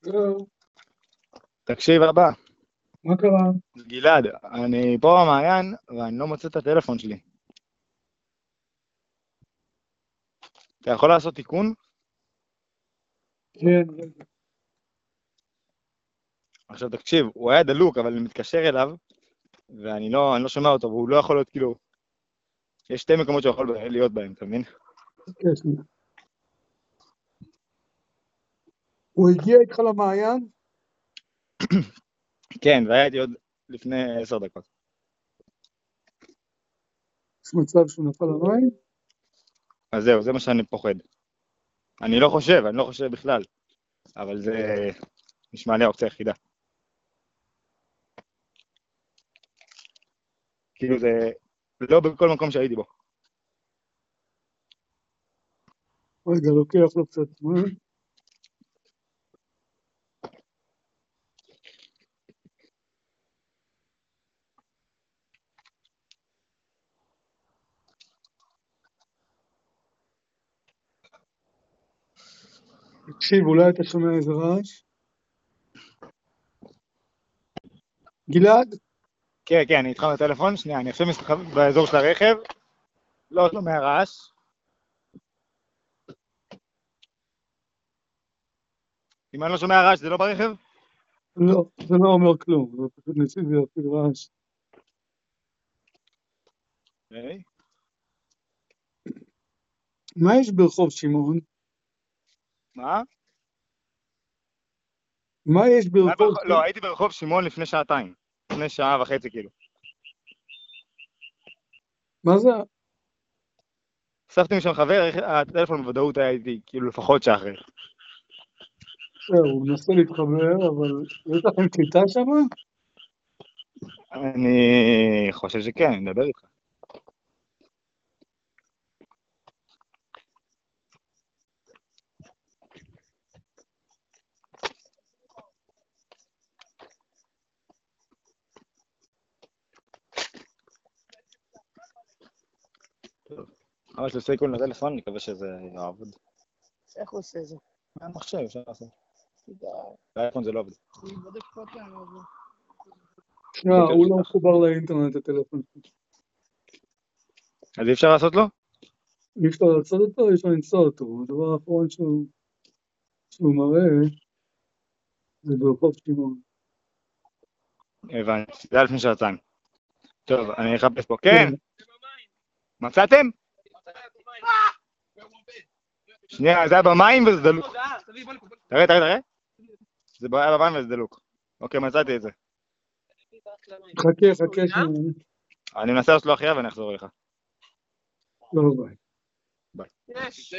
זהו, תקשיב אבא, מה קרה? גלעד, אני פה במעיין ואני לא מוצא את הטלפון שלי. אתה יכול לעשות תיקון? כן, רגע. עכשיו תקשיב, הוא היה דלוק אבל אני מתקשר אליו ואני לא שומע אותו והוא לא יכול להיות כאילו, יש שתי מקומות שהוא יכול להיות בהם, אתה מבין? כן, שנייה. הוא הגיע איתך למעיין? כן, והיה איתי עוד לפני 10 דקות. יש מצב שהוא נפל למים? אז זהו, זה מה שאני פוחד. אני לא חושב בכלל, אבל זה נשמע לי האופציה היחידה. כאילו זה לא בכל מקום שהייתי בו. רגע, לוקח לו קצת זמן. תקשיב, אולי אתה שומע איזה רעש? גלעד? כן, כן, אני איתך בטלפון, שנייה, אני עכשיו מסתכל באזור של הרכב, לא שומע רעש. אם אני לא שומע רעש, זה לא ברכב? לא, זה לא אומר כלום, זה פשוט ניסיתי להפעיל רעש. היי. מה יש ברחוב שמעון? מה? מה יש ברחוב לא, הייתי ברחוב שמעון לפני שעתיים. לפני שעה וחצי כאילו. מה זה? אספתי משם חבר, הטלפון בוודאות היה איתי כאילו לפחות שעה אחרי. הוא מנסה להתחבר, אבל יש לכם קליטה שם? אני חושב שכן, אני מדבר איתך. אבל שעושה עיקול לטלפון, נקווה שזה יעבוד. איך הוא עושה זה? מהמחשב אפשר לעשות. באייפון זה לא עובד. הוא לא מחובר לאינטרנט, הטלפון. אז אי אפשר לעשות לו? אי אפשר לעשות אותו, אי אפשר למצוא אותו. הדבר האחרון שהוא מראה זה ברחוב שמעון. הבנתי, זה היה לפני שעתיים. טוב, אני אחפש פה. כן! מצאתם? שנייה, זה היה במים וזה דלוק. תראה. זה היה במים וזה דלוק. אוקיי, מצאתי את זה. חכה שנייה. אני מנסה לשלוח יד ואני אחזור אליך. לא, ביי. ביי.